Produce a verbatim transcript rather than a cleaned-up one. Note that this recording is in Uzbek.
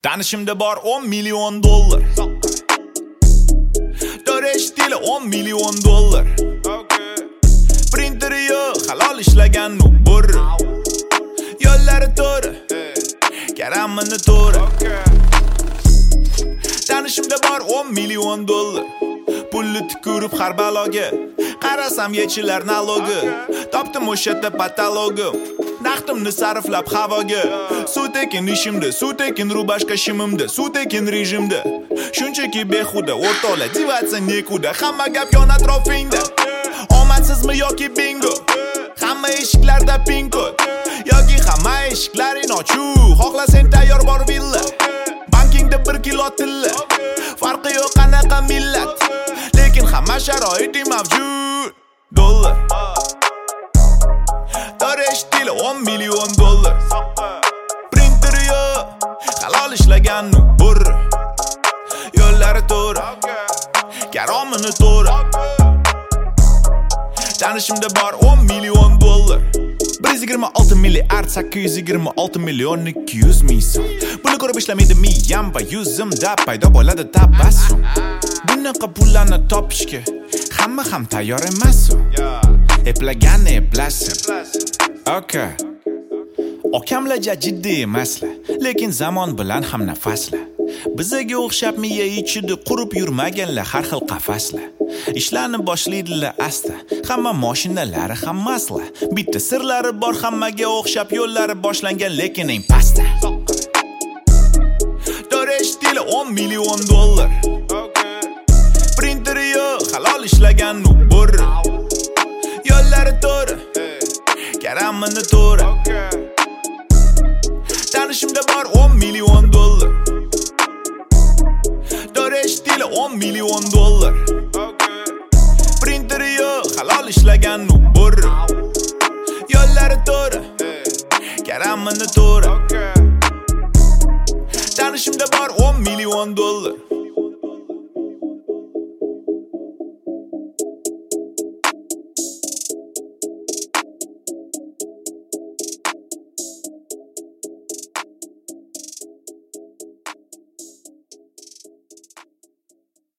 Tanishimda bor o'n million dollar. To'resh tili o'n million dollar. Printeri yo'q, halol ishlagan u bur. Yo'llari to'g'ri, karamini to'g'ri. Tanishimda bor o'n million dollar. Pulni tikurib har baloga, qarasam yechilar nalogi. Topdim o'sha patologi. Naqdimni sarflab havoga. Suv tekin ishimda, suv tekin rubashka shimimda, suv tekin rejimda. Shunchaki behuda, o'rtoqlar divatsa nekuda. Hamma gap yon atrofingda. Omadsizmi yoki bingo? Hamma eshiklarda pin kod yoki hamma eshiklaring ochiq. Xohlasang tayyor bor villa. Bankingda bir kilo tilla. Farqi yo'q qanaqa millat. Lekin hamma sharoiting mavjud. Dollar. To'resh tili o'n million dollar. Printeri yo'q, halol ishlagan u bur. Yo'llari to'g'ri, karomini to'g'ri. Tanishimda bor o'n million dollar. bir yuz yigirma olti milliard sakkiz yuz yigirma olti million ikki yuz ming so'm. Buni ko'rib ishlamaydi miyam va yuzimda paydo bo'ladi tabassum. Bunaqa pullarni topishga hamma ham tayyor emas u. Eplagan eplasin. Okay. Okamlarga jiddiy emaslar, lekin zamon bilan ham nafaslar. Bizaga o'xshab miya ichida qurib yurmaganlar har xil qafaslar. Ishlarni boshlaydilar asta, hamma mashinalari ham masla. Bitta sirlari bor hammaga o'xshab yo'llari boshlangan lekin eng pastda. To'resh tili o'n million dollar. Printeri yo'q, halol ishlagan u bur. Yo'llari to'g'ri, karamini to'g'ri. Tanishimda bor o'n million dollar. To'resh tili o'n million dollar. Printeri yo'q, halol ishlagan u bur. Yo'llari to'g'ri, karamini to'g'ri. Tanishimda bor o'n million dollar.